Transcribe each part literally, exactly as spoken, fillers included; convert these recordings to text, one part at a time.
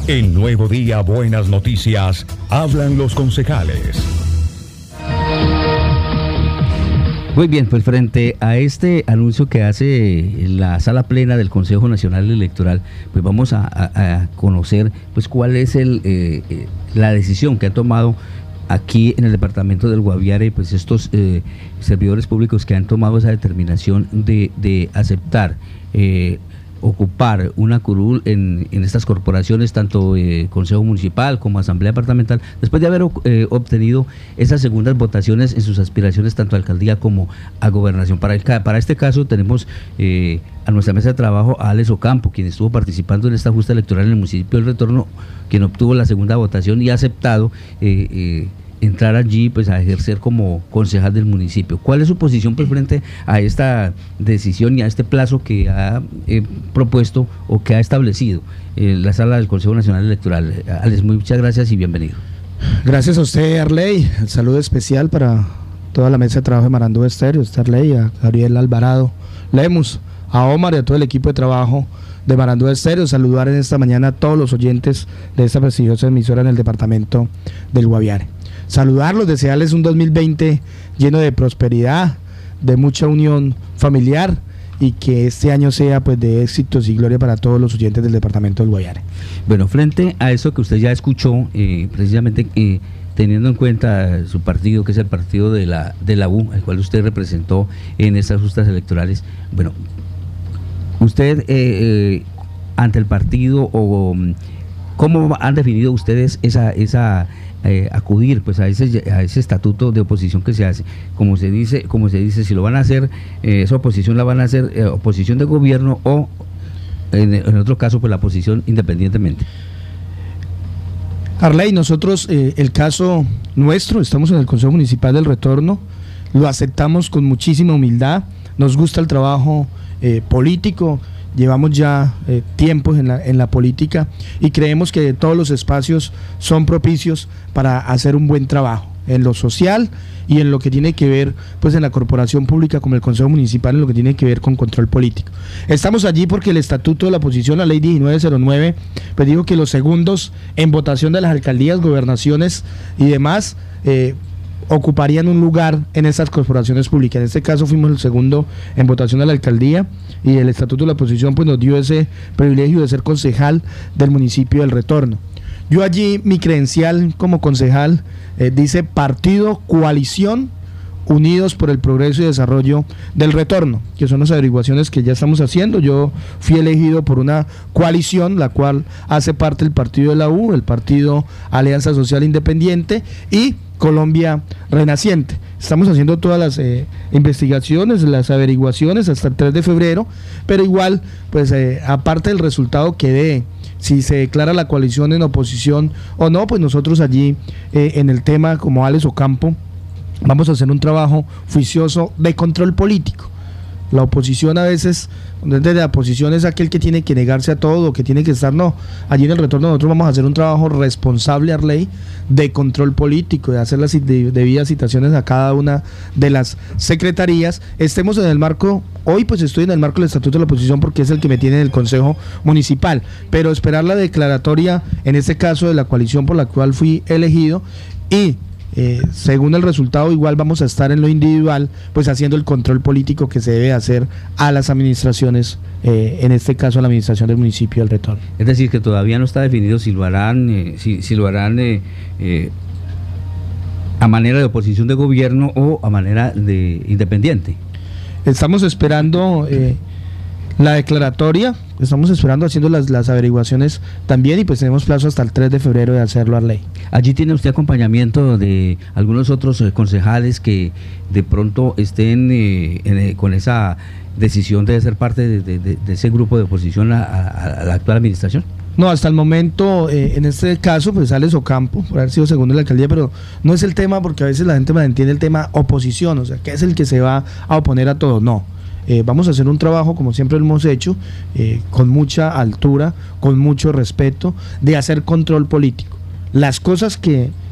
En Nuevo Día, Buenas Noticias, hablan los concejales. Muy bien, pues frente a este anuncio que hace la sala plena del Consejo Nacional Electoral, pues vamos a, a, a conocer pues cuál es el eh, eh, la decisión que ha tomado aquí en el departamento del Guaviare, pues estos eh, servidores públicos que han tomado esa determinación de, de aceptar eh, ocupar una curul en, en estas corporaciones, tanto eh, Consejo Municipal como Asamblea Departamental, después de haber eh, obtenido esas segundas votaciones en sus aspiraciones tanto a alcaldía como a gobernación. Para, el, para este caso tenemos eh, a nuestra mesa de trabajo a Alex Ocampo, quien estuvo participando en esta justa electoral en el municipio del Retorno, quien obtuvo la segunda votación y ha aceptado eh, eh, entrar allí pues a ejercer como concejal del municipio. ¿Cuál es su posición pues, frente a esta decisión y a este plazo que ha eh, propuesto o que ha establecido eh, la sala del Consejo Nacional Electoral? Alex, muchas gracias y bienvenido. Gracias a usted, Arley. El saludo especial para toda la mesa de trabajo de Marandó Estéreo, a Arley, a Gabriel Alvarado Lemus, a Omar y a todo el equipo de trabajo de Marandó Estéreo. Saludar en esta mañana a todos los oyentes de esta prestigiosa emisora en el departamento del Guaviare. Saludarlos, desearles un dos mil veinte lleno de prosperidad, de mucha unión familiar y que este año sea pues de éxitos y gloria para todos los oyentes del departamento del Guaviare. Bueno, frente a eso que usted ya escuchó, eh, precisamente eh, teniendo en cuenta su partido, que es el partido de la, de la U, el cual usted representó en estas justas electorales, bueno, usted eh, eh, ante el partido o cómo han definido ustedes esa esa Eh, acudir pues a ese a ese estatuto de oposición que se hace, como se dice como se dice si lo van a hacer, eh, esa oposición la van a hacer eh, oposición de gobierno o en, en otro caso pues la oposición independientemente. Arley, nosotros eh, el caso nuestro, estamos en el Consejo Municipal del Retorno, lo aceptamos con muchísima humildad, nos gusta el trabajo eh, político. Llevamos ya eh, tiempos en la, en la política y creemos que todos los espacios son propicios para hacer un buen trabajo en lo social y en lo que tiene que ver pues en la corporación pública como el Consejo Municipal, en lo que tiene que ver con control político. Estamos allí porque el estatuto de la oposición, la ley diecinueve cero nueve, pues dijo que los segundos en votación de las alcaldías, gobernaciones y demás eh, ocuparían un lugar en esas corporaciones públicas. En este caso fuimos el segundo en votación de la alcaldía y el estatuto de la oposición pues nos dio ese privilegio de ser concejal del municipio del Retorno. Yo allí, mi credencial como concejal eh, dice Partido Coalición Unidos por el Progreso y Desarrollo del Retorno, que son las averiguaciones que ya estamos haciendo. Yo fui elegido por una coalición, la cual hace parte el partido de la U, el partido Alianza Social Independiente y Colombia Renaciente. Estamos haciendo todas las eh, investigaciones, las averiguaciones hasta el tres de febrero, pero igual, pues eh, aparte del resultado que dé, si se declara la coalición en oposición o no, pues nosotros allí eh, en el tema, como Alex Ocampo, vamos a hacer un trabajo juicioso de control político. La oposición a veces, desde la oposición es aquel que tiene que negarse a todo, que tiene que estar, no, allí en el Retorno nosotros vamos a hacer un trabajo responsable, Arley, de control político, de hacer las debidas citaciones a cada una de las secretarías. Estemos en el marco, hoy pues estoy en el marco del estatuto de la oposición porque es el que me tiene en el Consejo Municipal, pero esperar la declaratoria, en este caso de la coalición por la cual fui elegido y Eh, según el resultado igual vamos a estar en lo individual pues haciendo el control político que se debe hacer a las administraciones, eh, en este caso a la administración del municipio del Retorno. Es decir, que todavía no está definido si lo harán eh, si, si lo harán eh, eh, a manera de oposición de gobierno o a manera de independiente. Estamos esperando eh, la declaratoria, estamos esperando haciendo las, las averiguaciones también y pues tenemos plazo hasta el tres de febrero de hacerlo, Arley. Allí tiene usted acompañamiento de algunos otros eh, concejales que de pronto estén eh, en, eh, con esa decisión de ser parte de, de, de, de ese grupo de oposición a, a, a la actual administración. No, hasta el momento, eh, en este caso, pues Alex Ocampo, por haber sido segundo en la alcaldía, pero no es el tema porque a veces la gente malentiende el tema oposición, o sea, que es el que se va a oponer a todo, no. Eh, vamos a hacer un trabajo, como siempre lo hemos hecho, eh, con mucha altura, con mucho respeto, de hacer control político. Las cosas que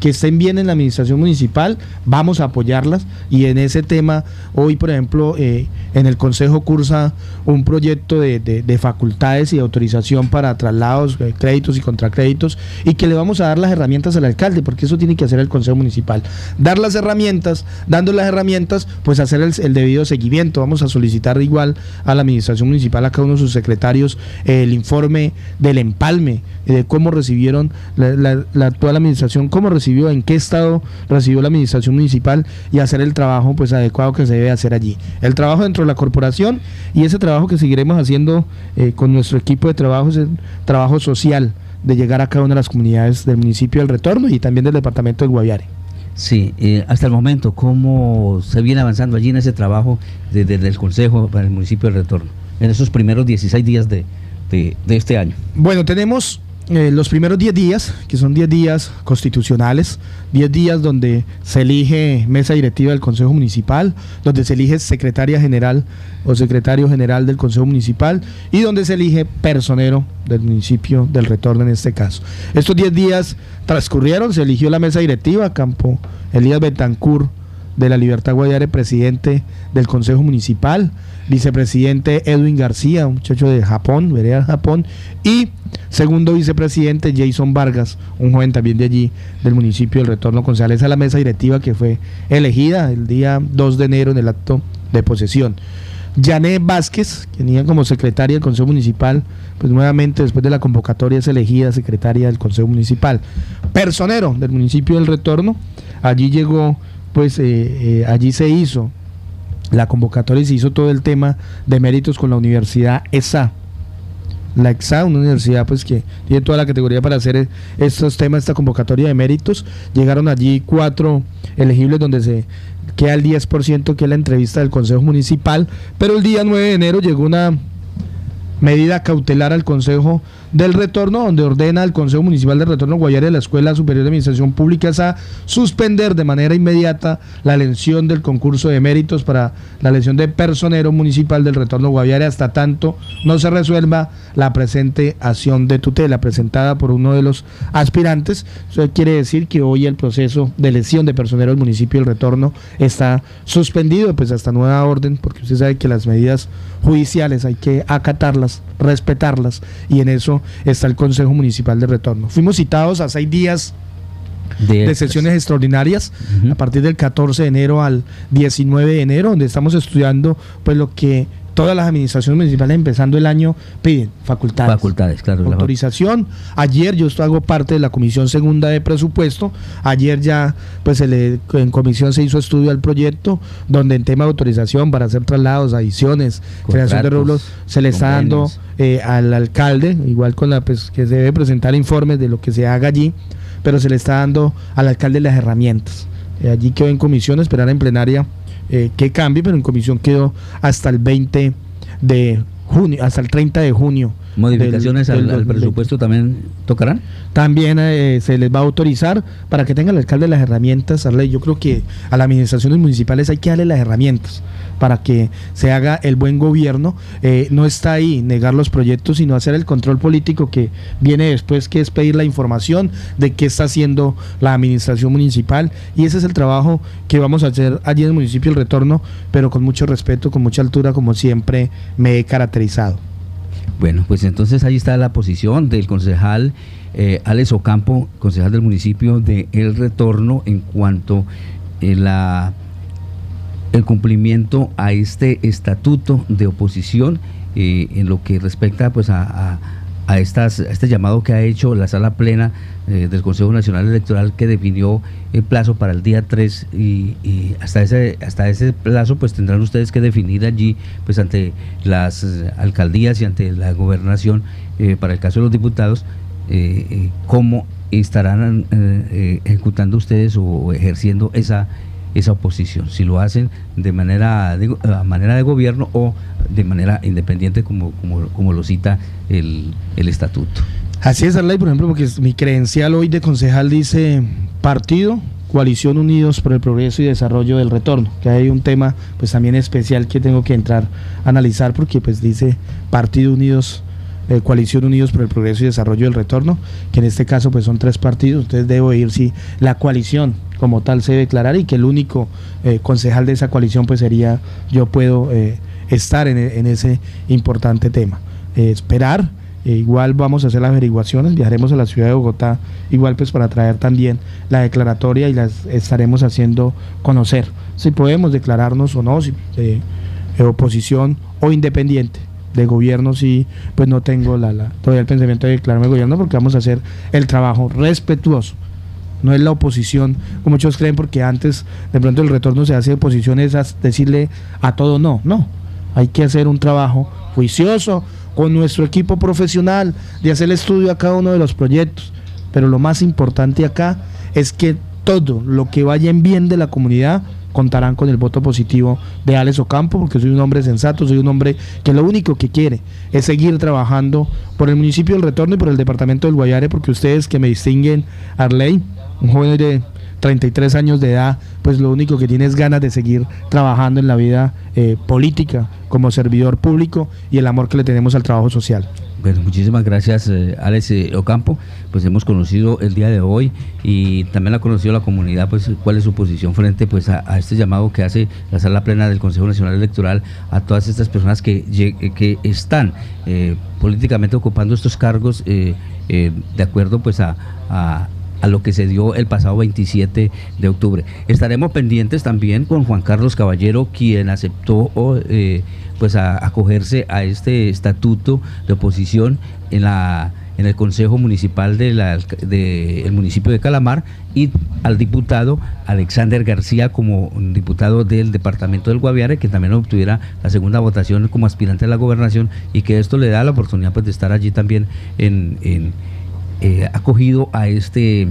que estén bien en la administración municipal, vamos a apoyarlas, y en ese tema, hoy por ejemplo, eh, en el Consejo cursa un proyecto de, de, de facultades y autorización para traslados, eh, créditos y contracréditos, y que le vamos a dar las herramientas al alcalde, porque eso tiene que hacer el Consejo Municipal, dar las herramientas, dando las herramientas, pues hacer el, el debido seguimiento. Vamos a solicitar igual a la administración municipal, a cada uno de sus secretarios, eh, el informe del empalme, eh, de cómo recibieron la, la, la actual administración, cómo recibió, en qué estado recibió la administración municipal, y hacer el trabajo pues adecuado que se debe hacer allí, el trabajo dentro de la corporación, y ese trabajo que seguiremos haciendo eh, con nuestro equipo de trabajo, es el trabajo social de llegar a cada una de las comunidades del municipio del Retorno y también del departamento del Guaviare. Sí, eh, hasta el momento, ¿cómo se viene avanzando allí en ese trabajo desde el Consejo para el municipio del Retorno, en esos primeros dieciséis días de, de, de este año? Bueno, tenemos eh, los primeros diez días, que son diez días constitucionales, diez días donde se elige mesa directiva del Consejo Municipal, donde se elige secretaria general o secretario general del Consejo Municipal, y donde se elige personero del municipio del Retorno en este caso. Estos diez días transcurrieron, se eligió la mesa directiva, Campo Elías Betancur de la Libertad Guaviare, presidente del Consejo Municipal, vicepresidente Edwin García, un muchacho de Japón, vereda de Japón, y segundo vicepresidente Jason Vargas, un joven también de allí, del municipio del Retorno Concejal. Esa es la mesa directiva que fue elegida el día dos de enero en el acto de posesión. Yané Vázquez, que tenía como secretaria del Consejo Municipal, pues nuevamente después de la convocatoria es elegida secretaria del Consejo Municipal. Personero del municipio del Retorno, allí llegó, pues eh, eh, allí se hizo la convocatoria y se hizo todo el tema de méritos con la Universidad E S A. La E X A, una universidad pues que tiene toda la categoría para hacer estos temas, esta convocatoria de méritos. Llegaron allí cuatro elegibles donde se queda el diez por ciento, que es la entrevista del Consejo Municipal, pero el día nueve de enero llegó una medida cautelar al Consejo del Retorno, donde ordena al Consejo Municipal del Retorno Guaviare de la Escuela Superior de Administración Pública E S A suspender de manera inmediata la elección del concurso de méritos para la elección de personero municipal del Retorno Guaviare hasta tanto no se resuelva la presente acción de tutela presentada por uno de los aspirantes. Eso quiere decir que hoy el proceso de elección de personero del municipio del Retorno está suspendido, pues hasta nueva orden, porque usted sabe que las medidas judiciales hay que acatarlas, respetarlas, y en eso está el Consejo Municipal de Retorno. Fuimos citados a seis días de, de sesiones extraordinarias, uh-huh. a partir del catorce de enero al diecinueve de enero, donde estamos estudiando pues lo que todas las administraciones municipales empezando el año piden: facultades, facultades claro, autorización. Ayer yo hago parte de la comisión segunda de presupuesto. Ayer ya pues se le, en comisión se hizo estudio al proyecto, donde en tema de autorización para hacer traslados, adiciones, creación de rublos, se le está dando eh, al alcalde, igual con la pues que se debe presentar informes de lo que se haga allí, pero se le está dando al alcalde las herramientas. Eh, allí quedó en comisión, esperar en plenaria Eh, que cambie, pero en comisión quedó hasta el veinte de junio, hasta el treinta de junio. ¿Modificaciones del, del, al, al presupuesto también tocarán? También eh, se les va a autorizar para que tenga el alcalde las herramientas. Yo creo que a las administraciones municipales hay que darle las herramientas para que se haga el buen gobierno. Eh, no está ahí negar los proyectos, sino hacer el control político que viene después, que es pedir la información de qué está haciendo la administración municipal, y ese es el trabajo que vamos a hacer allí en el municipio del Retorno, pero con mucho respeto, con mucha altura, como siempre me he caracterizado. Bueno, pues entonces ahí está la posición del concejal eh, Alex Ocampo, concejal del municipio de El Retorno, en cuanto eh, la el cumplimiento a este estatuto de oposición eh, en lo que respecta pues a, a, a, estas, a este llamado que ha hecho la sala plena eh, del Consejo Nacional Electoral, que definió el plazo para el día tres, y, y hasta ese hasta ese plazo pues tendrán ustedes que definir allí pues ante las alcaldías y ante la gobernación, eh, para el caso de los diputados, eh, eh, cómo estarán eh, eh, ejecutando ustedes o ejerciendo esa esa oposición, si lo hacen de manera de, a manera de gobierno o de manera independiente, como como, como lo cita el, el estatuto. Así es, Arley, por ejemplo, porque mi credencial hoy de concejal dice Partido Coalición Unidos por el Progreso y Desarrollo del Retorno, que hay un tema pues también especial que tengo que entrar a analizar, porque pues dice Partido Unidos eh, Coalición Unidos por el Progreso y Desarrollo del Retorno, que en este caso pues son tres partidos. Entonces debo ir si la coalición como tal se declarar, y que el único eh, concejal de esa coalición pues sería yo. Puedo eh, estar en, en ese importante tema. Eh, esperar, eh, igual vamos a hacer las averiguaciones, viajaremos a la ciudad de Bogotá, igual pues para traer también la declaratoria, y las estaremos haciendo conocer, si podemos declararnos o no, si eh, eh, oposición o independiente. De gobierno sí, pues no tengo la, la, todavía el pensamiento de declararme gobierno, porque vamos a hacer el trabajo respetuoso. No es la oposición, como muchos creen, porque antes de pronto el retorno se hace oposición, es a decirle a todo no, no. Hay que hacer un trabajo juicioso con nuestro equipo profesional, de hacer el estudio a cada uno de los proyectos, pero lo más importante acá es que todo lo que vaya en bien de la comunidad contarán con el voto positivo de Alex Ocampo, porque soy un hombre sensato, soy un hombre que lo único que quiere es seguir trabajando por el municipio del Retorno y por el departamento del Guaviare, porque ustedes que me distinguen, Arley, un joven de treinta y tres años de edad, pues lo único que tiene es ganas de seguir trabajando en la vida eh, política como servidor público, y el amor que le tenemos al trabajo social. Bueno, muchísimas gracias, eh, Alex eh, Ocampo. Pues hemos conocido el día de hoy, y también ha conocido la comunidad, pues cuál es su posición frente pues a, a este llamado que hace la Sala Plena del Consejo Nacional Electoral a todas estas personas que, que están eh, políticamente ocupando estos cargos eh, eh, de acuerdo pues a, a a lo que se dio el pasado veintisiete de octubre. Estaremos pendientes también con Juan Carlos Caballero, quien aceptó eh, pues a acogerse a este estatuto de oposición en la en el Consejo Municipal del de, de municipio de Calamar, y al diputado Alexander García como diputado del departamento del Guaviare, que también obtuviera la segunda votación como aspirante a la gobernación, y que esto le da la oportunidad pues de estar allí también en, en Eh, acogido a este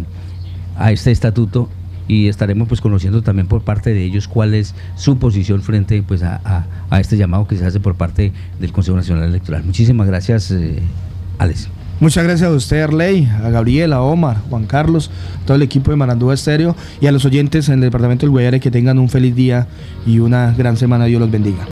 a este estatuto, y estaremos pues conociendo también por parte de ellos cuál es su posición frente pues a, a, a este llamado que se hace por parte del Consejo Nacional Electoral. Muchísimas gracias, eh, Alex. Muchas gracias a usted, Arley, a Gabriela, a Omar, Juan Carlos, todo el equipo de Marandúa Estéreo, y a los oyentes en el departamento del Guaviare, que tengan un feliz día y una gran semana. Dios los bendiga.